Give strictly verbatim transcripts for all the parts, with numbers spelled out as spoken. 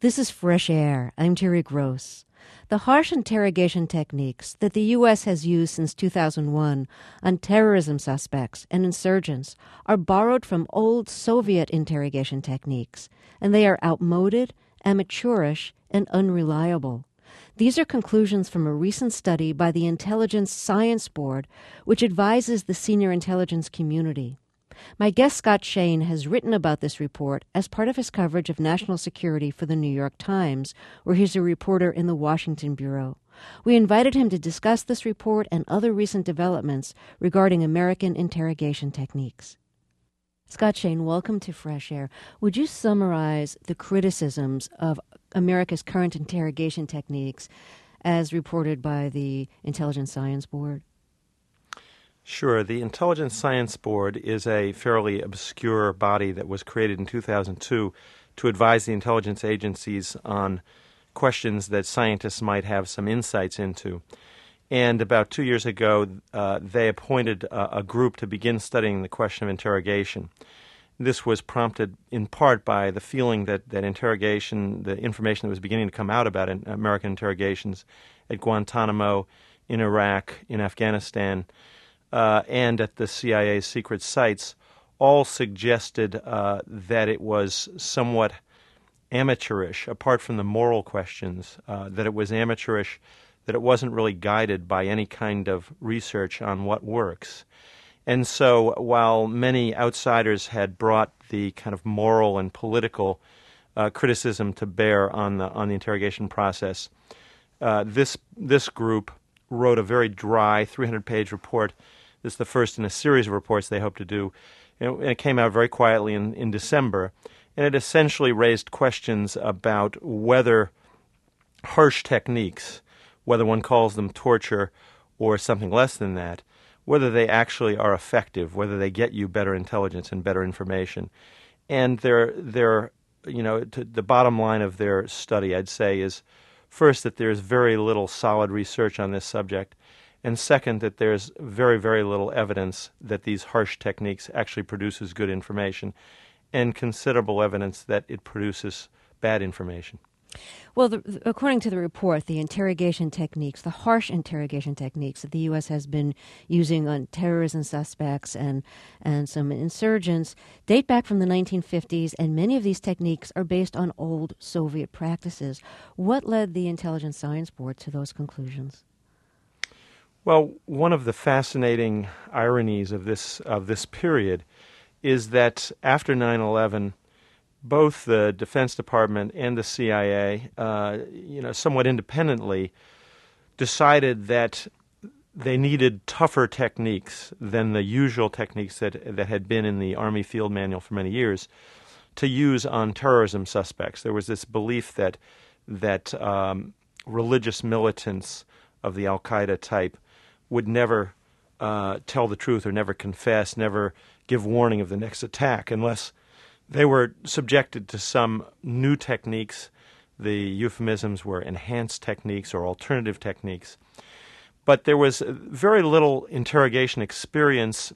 This is Fresh Air. I'm Terry Gross. The harsh interrogation techniques that the U S has used since two thousand one on terrorism suspects and insurgents are borrowed from old Soviet interrogation techniques, and they are outmoded, amateurish, and unreliable. These are conclusions from a recent study by the Intelligence Science Board, which advises the senior intelligence community. My guest Scott Shane has written about this report as part of his coverage of national security for the New York Times, where he's a reporter in the Washington Bureau. We invited him to discuss this report and other recent developments regarding American interrogation techniques. Scott Shane, welcome to Fresh Air. Would you summarize the criticisms of America's current interrogation techniques as reported by the Intelligence Science Board? Sure. The Intelligence Science Board is a fairly obscure body that was created in two thousand two to advise the intelligence agencies on questions that scientists might have some insights into. And about two years ago, uh, they appointed a, a group to begin studying the question of interrogation. This was prompted in part by the feeling that, that interrogation, the information that was beginning to come out about in American interrogations at Guantanamo, in Iraq, in Afghanistan, Uh, and at the C I A's secret sites, all suggested uh, that it was somewhat amateurish, apart from the moral questions, uh, that it was amateurish, that it wasn't really guided by any kind of research on what works. And so while many outsiders had brought the kind of moral and political uh, criticism to bear on the on the interrogation process, uh, this this group wrote a very dry three hundred page report. This is the first in a series of reports they hope to do. And it came out very quietly in, in December. And it essentially raised questions about whether harsh techniques, whether one calls them torture or something less than that, whether they actually are effective, whether they get you better intelligence and better information. And their, their you know, to the bottom line of their study, I'd say, is first that there's very little solid research on this subject, and second, that there's very, very little evidence that these harsh techniques actually produces good information, and considerable evidence that it produces bad information. Well, the, according to the report, the interrogation techniques, the harsh interrogation techniques that the U S has been using on terrorism suspects and, and some insurgents date back from the nineteen fifties, and many of these techniques are based on old Soviet practices. What led the Intelligence Science Board to those conclusions? Well, one of the fascinating ironies of this of this period is that after nine eleven, both the Defense Department and the C I A, uh, you know, somewhat independently, decided that they needed tougher techniques than the usual techniques that that had been in the Army Field Manual for many years to use on terrorism suspects. There was this belief that that um, religious militants of the Al-Qaeda type would never uh, tell the truth or never confess, never give warning of the next attack unless they were subjected to some new techniques. The euphemisms were enhanced techniques or alternative techniques. But there was very little interrogation experience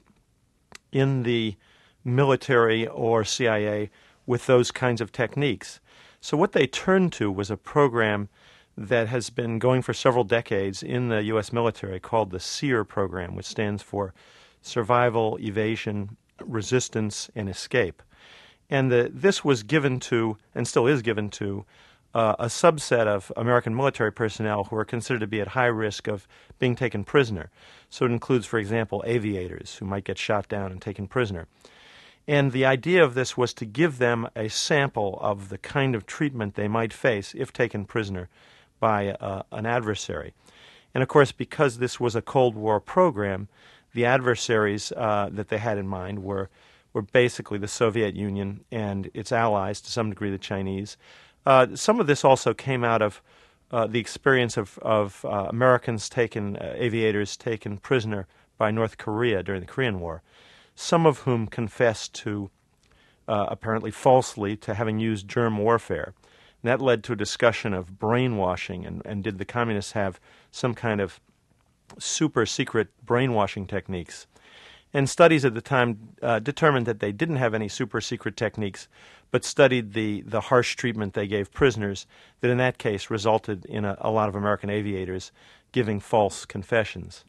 in the military or C I A with those kinds of techniques. So what they turned to was a program that has been going for several decades in the U S military called the SEER program, which stands for Survival, Evasion, Resistance, and Escape. And the, this was given to, and still is given to, uh, a subset of American military personnel who are considered to be at high risk of being taken prisoner. So it includes, for example, aviators who might get shot down and taken prisoner. And the idea of this was to give them a sample of the kind of treatment they might face if taken prisoner by uh, an adversary. And of course, because this was a Cold War program, the adversaries uh, that they had in mind were were basically the Soviet Union and its allies, to some degree the Chinese. Uh, some of this also came out of uh, the experience of, of uh, Americans taken, uh, aviators taken prisoner by North Korea during the Korean War, some of whom confessed to, uh, apparently falsely, to having used germ warfare. And that led to a discussion of brainwashing, and, and did the communists have some kind of super secret brainwashing techniques? And studies at the time uh, determined that they didn't have any super-secret techniques, but studied the, the harsh treatment they gave prisoners that in that case resulted in a, a lot of American aviators giving false confessions.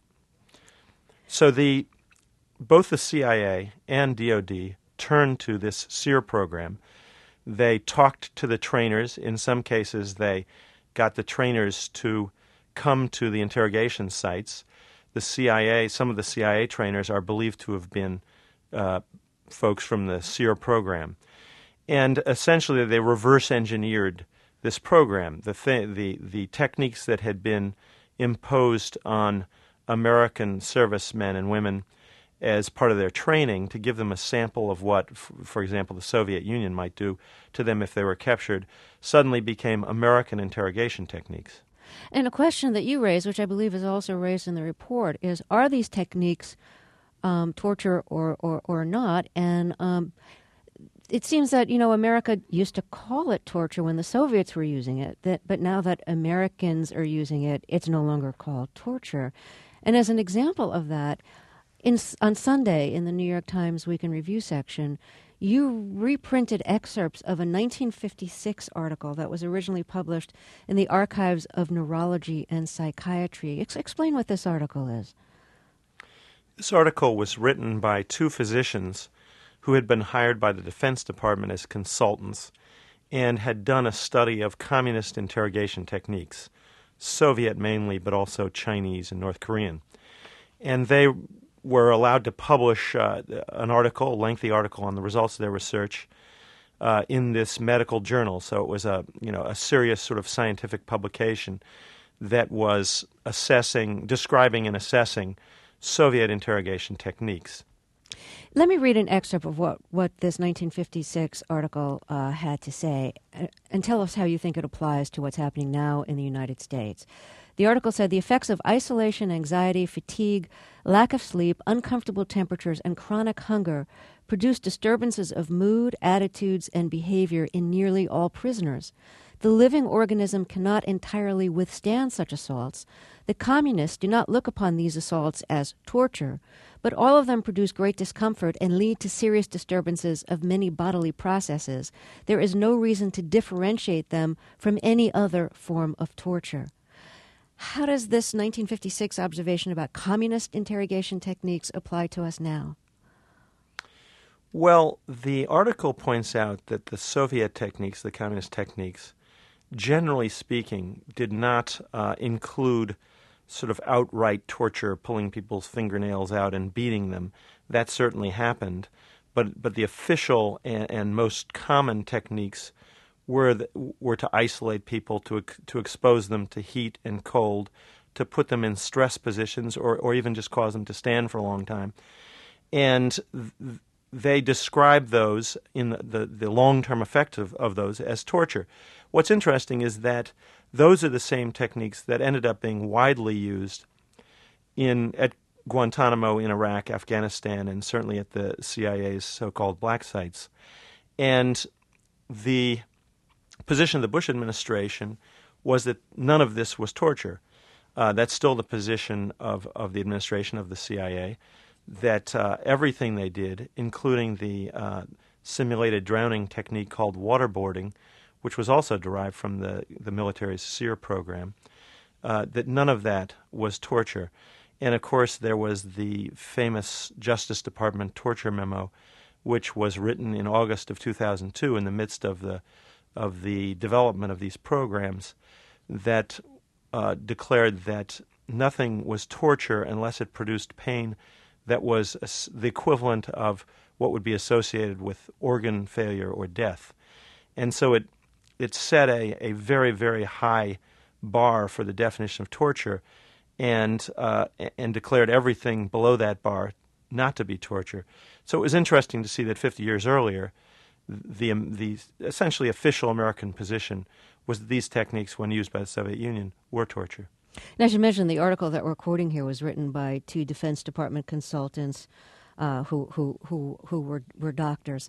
So the both the C I A and D O D turned to this SEER program. They talked to the trainers. In some cases, they got the trainers to come to the interrogation sites. The C I A, some of the C I A trainers are believed to have been uh, folks from the SEER program. And essentially, they reverse engineered this program. The, th- the, the techniques that had been imposed on American servicemen and women as part of their training to give them a sample of what, f- for example, the Soviet Union might do to them if they were captured, suddenly became American interrogation techniques. And a question that you raised, which I believe is also raised in the report, is are these techniques um, torture or, or, or not? And um, it seems that, you know, America used to call it torture when the Soviets were using it, that, but now that Americans are using it, it's no longer called torture. And as an example of that, In, on Sunday, in the New York Times Week in Review section, you reprinted excerpts of a nineteen fifty-six article that was originally published in the Archives of Neurology and Psychiatry. Ex- explain what this article is. This article was written by two physicians who had been hired by the Defense Department as consultants and had done a study of communist interrogation techniques, Soviet mainly, but also Chinese and North Korean. And they were allowed to publish uh, an article, a lengthy article on the results of their research uh, in this medical journal. So it was a, you know, a serious sort of scientific publication that was assessing, describing and assessing Soviet interrogation techniques. Let me read an excerpt of what, what this nineteen fifty-six article uh, had to say, uh, and tell us how you think it applies to what's happening now in the United States. The article said the effects of isolation, anxiety, fatigue, lack of sleep, uncomfortable temperatures, and chronic hunger produce disturbances of mood, attitudes, and behavior in nearly all prisoners. The living organism cannot entirely withstand such assaults. The communists do not look upon these assaults as torture, but all of them produce great discomfort and lead to serious disturbances of many bodily processes. There is no reason to differentiate them from any other form of torture. How does this nineteen fifty-six observation about communist interrogation techniques apply to us now? Well, the article points out that the Soviet techniques, the communist techniques, generally speaking, did not uh, include sort of outright torture, pulling people's fingernails out and beating them. That certainly happened. But but the official and, and most common techniques were the, were to isolate people, to to expose them to heat and cold, to put them in stress positions, or, or even just cause them to stand for a long time. And th- they describe those in the, the, the long-term effect of, of those as torture. What's interesting is that those are the same techniques that ended up being widely used in at Guantanamo in Iraq, Afghanistan, and certainly at the C I A's so-called black sites. And the position of the Bush administration was that none of this was torture. Uh, that's still the position of, of the administration of the C I A, that uh, everything they did, including the uh, simulated drowning technique called waterboarding, which was also derived from the, the military's SEER program, uh, that none of that was torture. And, of course, there was the famous Justice Department torture memo, which was written in August of two thousand two in the midst of the of the development of these programs, that uh, declared that nothing was torture unless it produced pain that was a, the equivalent of what would be associated with organ failure or death. And so it it set a, a very, very high bar for the definition of torture, and uh, and declared everything below that bar not to be torture. So it was interesting to see that fifty years earlier, the the essentially official American position was that these techniques, when used by the Soviet Union, were torture. Now, as you mentioned, the article that we're quoting here was written by two Defense Department consultants uh, who who who who were were doctors.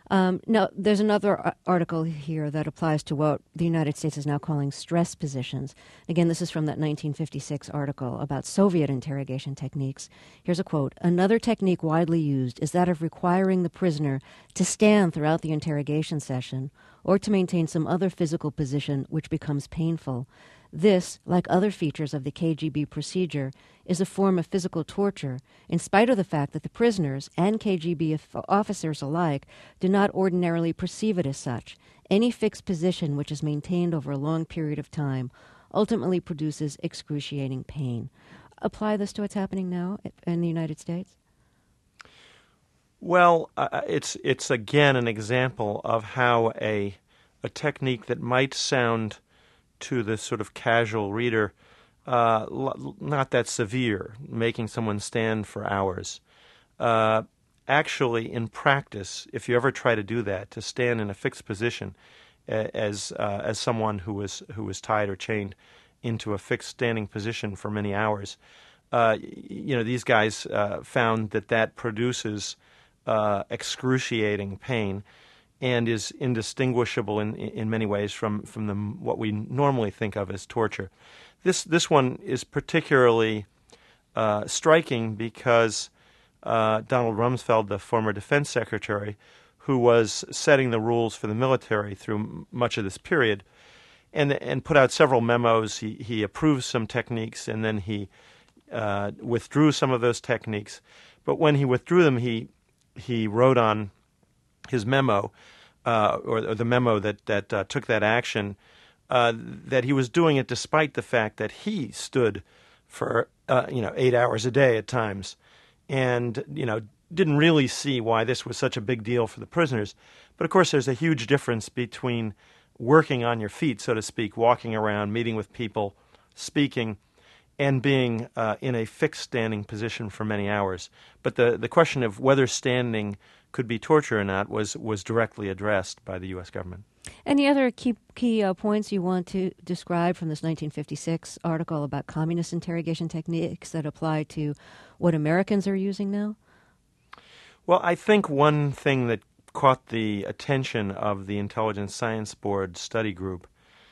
Um, now, there's another article here that applies to what the United States is now calling stress positions. Again, this is from that nineteen fifty-six article about Soviet interrogation techniques. Here's a quote. Another technique widely used is that of requiring the prisoner to stand throughout the interrogation session or to maintain some other physical position which becomes painful. This, like other features of the K G B procedure, is a form of physical torture, in spite of the fact that the prisoners and K G B officers alike do not ordinarily perceive it as such. Any fixed position which is maintained over a long period of time ultimately produces excruciating pain. Apply this to what's happening now in the United States? Well, uh, it's it's again an example of how a a technique that might sound to the sort of casual reader uh, l- not that severe, making someone stand for hours. Uh, actually, in practice, if you ever try to do that, to stand in a fixed position as uh, as someone who was who was tied or chained into a fixed standing position for many hours, uh, you know, these guys uh, found that that produces uh, excruciating pain and is indistinguishable in in many ways from from the what we normally think of as torture. This this one is particularly uh, striking because uh, Donald Rumsfeld, the former defense secretary, who was setting the rules for the military through much of this period, and and put out several memos. He he approved some techniques, and then he uh, withdrew some of those techniques. But when he withdrew them, he he wrote on his memo, uh, or, or the memo that that uh, took that action, uh, that he was doing it despite the fact that he stood for uh, you know eight hours a day at times, and you know didn't really see why this was such a big deal for the prisoners. But of course, there's a huge difference between working on your feet, so to speak, walking around, meeting with people, speaking, and being uh, in a fixed standing position for many hours. But the, the question of whether standing could be torture or not was, was directly addressed by the U S government. Any other key key uh, points you want to describe from this nineteen fifty-six article about communist interrogation techniques that apply to what Americans are using now? Well, I think one thing that caught the attention of the Intelligence Science Board study group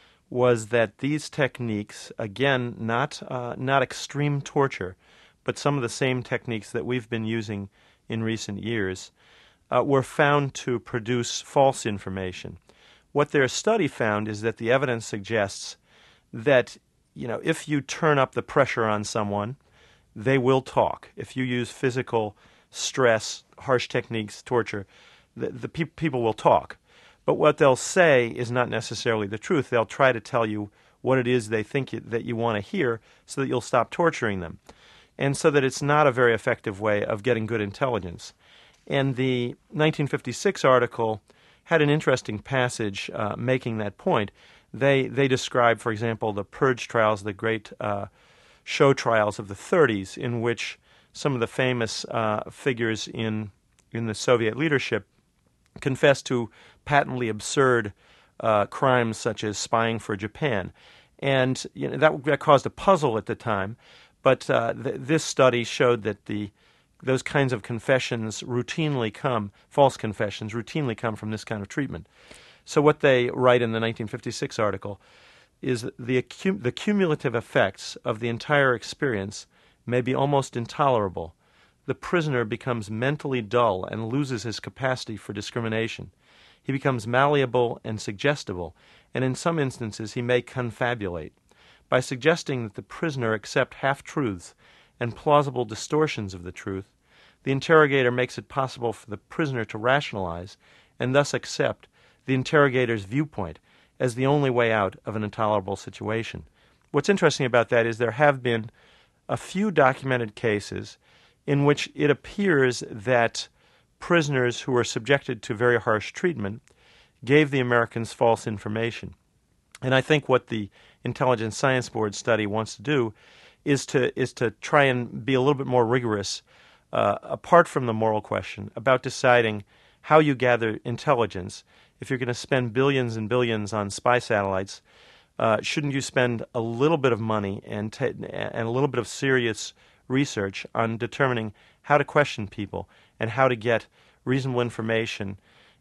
was that these techniques, again, not uh, not extreme torture, but some of the same techniques that we've been using in recent years, uh, were found to produce false information. What their study found is that the evidence suggests that, you know, if you turn up the pressure on someone, they will talk. If you use physical stress, harsh techniques, torture, the, the pe- people will talk. But what they'll say is not necessarily the truth. They'll try to tell you what it is they think you, that you want to hear so that you'll stop torturing them. And so that it's not a very effective way of getting good intelligence. And the nineteen fifty-six article had an interesting passage uh, making that point. They they describe, for example, the purge trials, the great uh, show trials of the thirties, in which some of the famous uh, figures in in the Soviet leadership confessed to patently absurd uh, crimes such as spying for Japan. And you know, that, that caused a puzzle at the time, but uh, th- this study showed that the those kinds of confessions routinely come, false confessions routinely come from this kind of treatment. So what they write in the nineteen fifty-six article is that the, accu- the cumulative effects of the entire experience may be almost intolerable. The prisoner becomes mentally dull and loses his capacity for discrimination. He becomes malleable and suggestible, and in some instances he may confabulate. By suggesting that the prisoner accept half-truths and plausible distortions of the truth, the interrogator makes it possible for the prisoner to rationalize and thus accept the interrogator's viewpoint as the only way out of an intolerable situation. What's interesting about that is there have been a few documented cases in which it appears that prisoners who were subjected to very harsh treatment gave the Americans false information. And I think what the Intelligence Science Board study wants to do is to is to try and be a little bit more rigorous, uh, apart from the moral question, about deciding how you gather intelligence. If you're going to spend billions and billions on spy satellites, uh, shouldn't you spend a little bit of money and t- and a little bit of serious research on determining how to question people and how to get reasonable information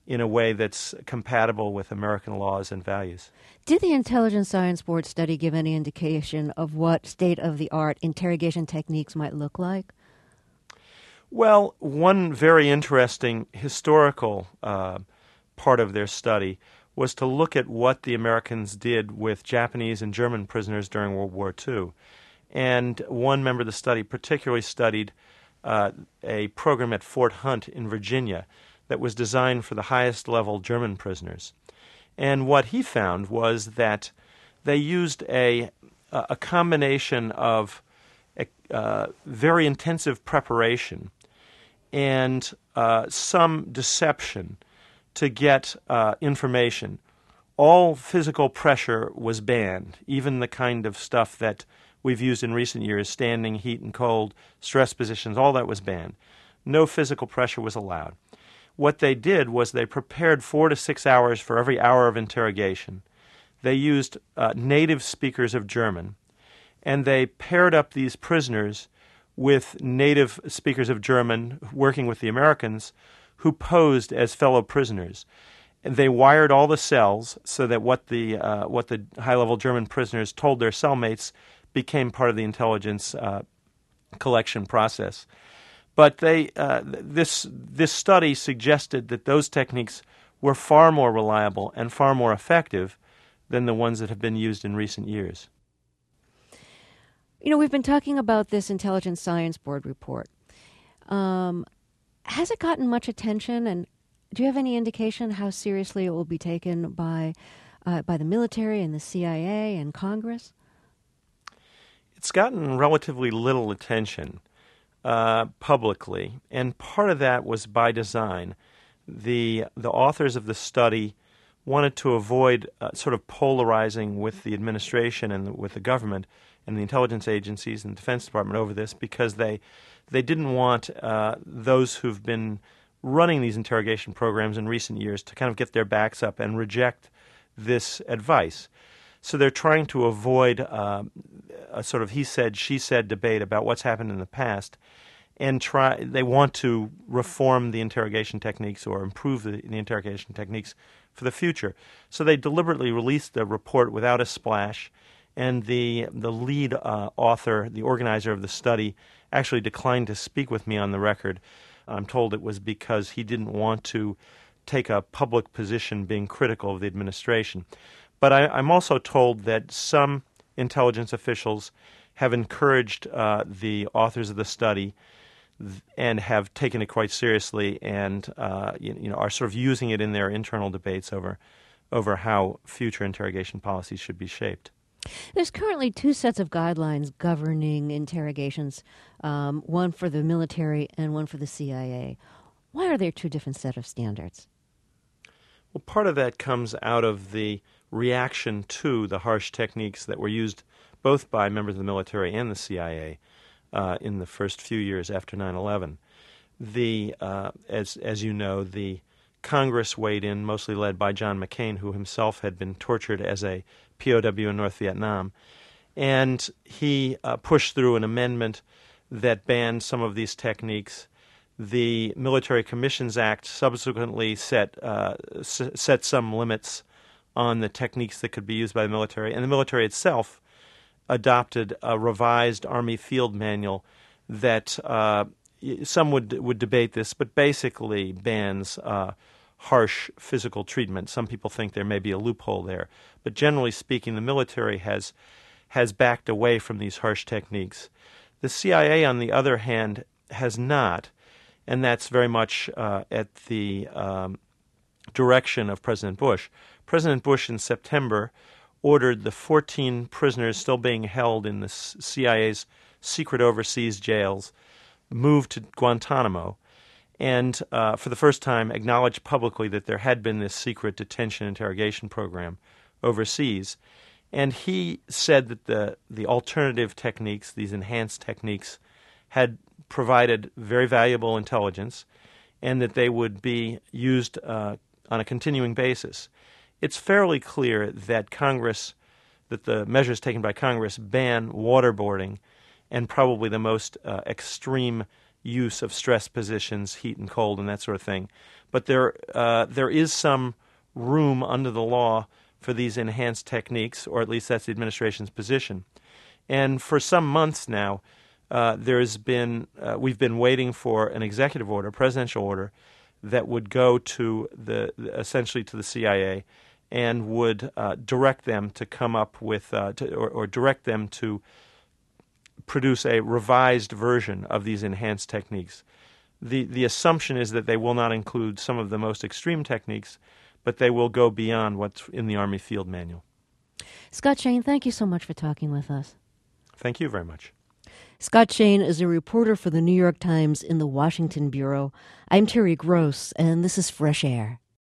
in a way that's compatible with American laws and values. Did the Intelligence Science Board study give any indication of what state-of-the-art interrogation techniques might look like? Well, one very interesting historical uh, part of their study was to look at what the Americans did with Japanese and German prisoners during World War Two. And one member of the study particularly studied uh, a program at Fort Hunt in Virginia that was designed for the highest level German prisoners. And what he found was that they used a, a combination of uh, very intensive preparation and uh, some deception to get uh, information. All physical pressure was banned, even the kind of stuff that we've used in recent years, standing, heat and cold, stress positions, all that was banned. No physical pressure was allowed. What they did was they prepared four to six hours for every hour of interrogation. They used uh, native speakers of German, and they paired up these prisoners with native speakers of German working with the Americans who posed as fellow prisoners. And they wired all the cells so that what the uh, what the high-level German prisoners told their cellmates became part of the intelligence uh, collection process. But they uh, this this study suggested that those techniques were far more reliable and far more effective than the ones that have been used in recent years. You know, we've been talking about this Intelligence Science Board report. Um, has it gotten much attention, and do you have any indication how seriously it will be taken by uh, by the military and the C I A and Congress? It's gotten relatively little attention uh, publicly, and part of that was by design. The the authors of the study wanted to avoid uh, sort of polarizing with the administration and the, with the government and the intelligence agencies and the Defense Department over this, because they they didn't want uh, those who've been running these interrogation programs in recent years to kind of get their backs up and reject this advice. So they're trying to avoid uh, a sort of he said, she said debate about what's happened in the past, and try. They want to reform the interrogation techniques or improve the, the interrogation techniques for the future. So they deliberately released the report without a splash, and the the lead uh, author, the organizer of the study, actually declined to speak with me on the record. I'm told it was because he didn't want to take a public position being critical of the administration. But I, I'm also told that some intelligence officials have encouraged uh, the authors of the study th- and have taken it quite seriously, and uh, you, you know are sort of using it in their internal debates over over how future interrogation policies should be shaped. There's currently two sets of guidelines governing interrogations, um, one for the military and one for the C I A. Why are there two different set of standards? Well, part of that comes out of the reaction to the harsh techniques that were used both by members of the military and the C I A uh, in the first few years after nine eleven. The, uh, as, as you know, the Congress weighed in, mostly led by John McCain, who himself had been tortured as a P O W in North Vietnam, and he uh, pushed through an amendment that banned some of these techniques. The Military Commissions Act subsequently set uh, s- set some limits on the techniques that could be used by the military, and the military itself adopted a revised Army Field Manual that uh, some would would debate this, but basically bans uh, harsh physical treatment. Some people think there may be a loophole there, but generally speaking, the military has has backed away from these harsh techniques. The C I A, on the other hand, has not, and that's very much uh, at the um, direction of President Bush. President Bush in September ordered the fourteen prisoners still being held in the C I A's secret overseas jails moved to Guantanamo, and uh, for the first time acknowledged publicly that there had been this secret detention interrogation program overseas. And he said that the, the alternative techniques, these enhanced techniques, had provided very valuable intelligence and that they would be used uh, on a continuing basis. It's fairly clear that Congress, that the measures taken by Congress ban waterboarding and probably the most uh, extreme use of stress positions, heat and cold, and that sort of thing. But there uh, there is some room under the law for these enhanced techniques, or at least that's the administration's position. And for some months now, uh, there's been uh, we've been waiting for an executive order, presidential order, that would go to the essentially to the C I A and would uh, direct them to come up with uh, to, or, or direct them to produce a revised version of these enhanced techniques. The the assumption is that they will not include some of the most extreme techniques, but they will go beyond what's in the Army Field Manual. Scott Shane, thank you so much for talking with us. Thank you very much. Scott Shane is a reporter for the New York Times in the Washington Bureau. I'm Terry Gross, and this is Fresh Air.